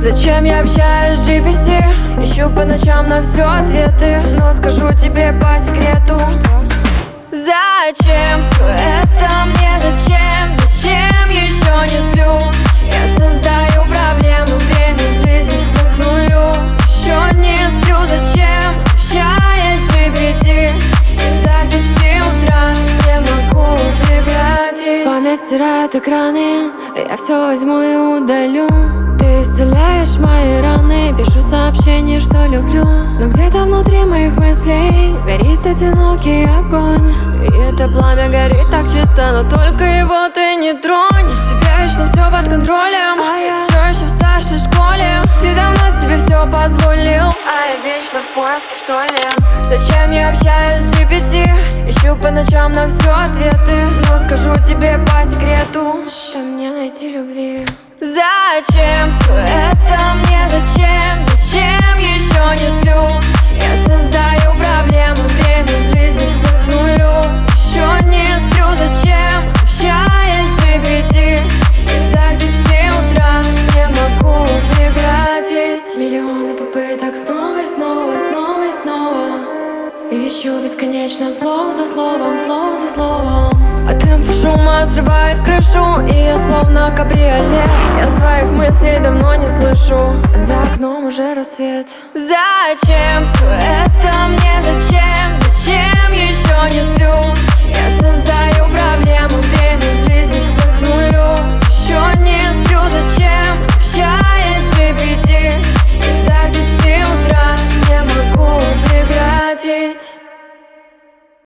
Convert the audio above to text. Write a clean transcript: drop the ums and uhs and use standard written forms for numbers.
Зачем я общаюсь с GPT? Ищу по ночам на все ответы, но скажу тебе по секрету, что зачем все это мне, зачем? Зачем еще не сплю? Я создаю проблемы, время близится к нулю. Еще не сплю, зачем? Общаясь с GPT, и до 5 утра не могу прекратить. Память стирает экраны, я все возьму и удалю. Ты исцеляешь мои раны, пишу сообщения, что люблю. Но где-то внутри моих мыслей горит одинокий огонь. И это пламя горит так чисто, но только его ты не тронь. У тебя вечно все под контролем, а я все еще в старшей школе. Ты давно себе все позволил, а я вечно в поиске, что ли. Зачем я общаюсь с GPT? Ищу по ночам на все ответы, но скажу тебе по секрету, что мне найти любви. Зачем все это мне, зачем? Зачем еще не сплю? Я создаю проблемы, время близится к нулю. Еще не сплю, зачем? Общаясь с GPT, и до 5 утра не могу прекратить. Миллионы попыток снова и снова, снова и снова. И ищу бесконечно слово за словом, слово за словом. А темп шума срывает крышу, и я словно кабриолет. Я своих мыслей давно не слышу, за окном уже рассвет. Зачем все это мне, зачем? Зачем еще не сплю?